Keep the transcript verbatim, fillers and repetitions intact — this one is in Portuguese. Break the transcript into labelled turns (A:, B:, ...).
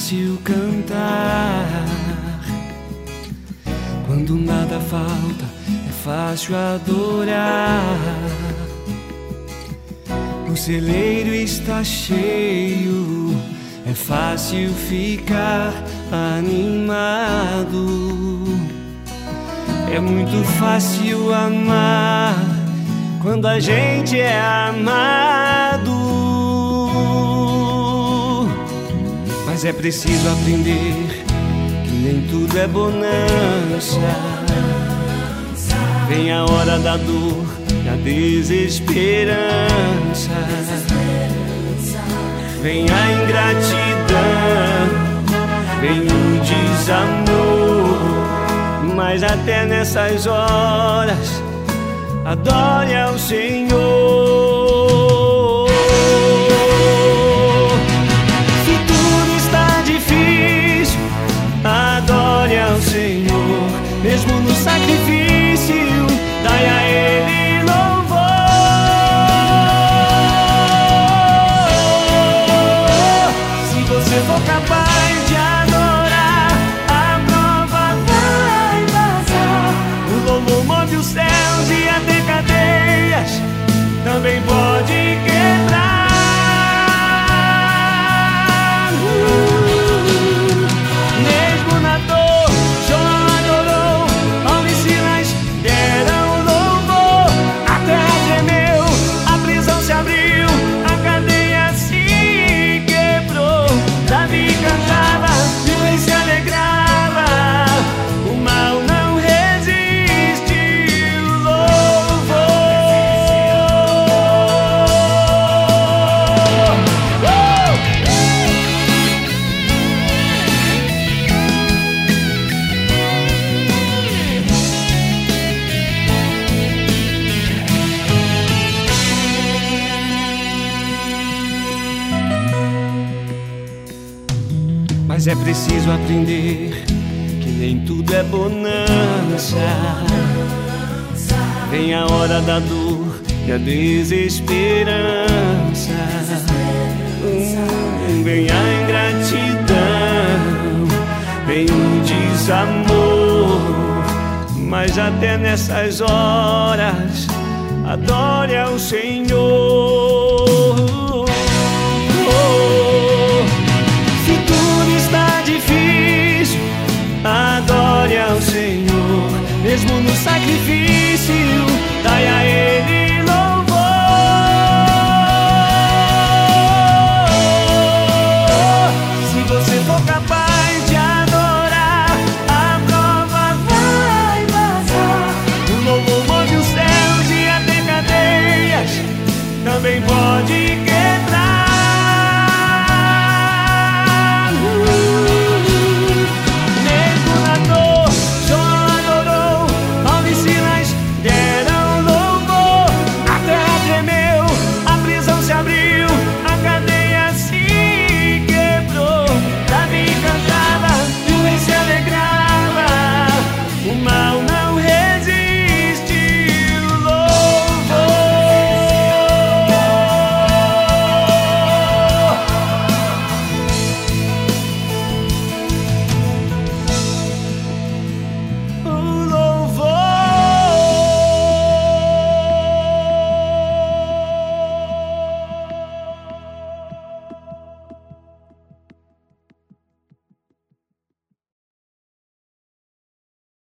A: fácil cantar. Quando nada falta, é fácil adorar. O celeiro está cheio, é fácil ficar animado. É muito fácil amar quando a gente é amado. Mas é preciso aprender que nem tudo é bonança. Vem a hora da dor e a desesperança. Vem a ingratidão, vem o desamor. Mas até nessas horas, adore ao Senhor. Se tudo está difícil, adore ao Senhor. Mesmo no sacrifício, dai a Ele louvor. Se você for capaz de adorar, a prova vai passar. O louvor move os céus e até cadeias também pode quebrar. Uh, mesmo na dor, Jó adorou, Paulo e Silas deram louvor. A terra tremeu, a prisão se abriu, a cadeia se quebrou. Davi cantava e o rei se alegrava, o mal não resiste o louvor. Mas é preciso aprender que nem tudo é bonança. Vem a hora da dor e a desesperança. Hum, vem a ingratidão, vem o desamor. Mas até nessas horas, adore ao Senhor. Se tudo está difícil, adore ao Senhor. Mesmo no sacrifício,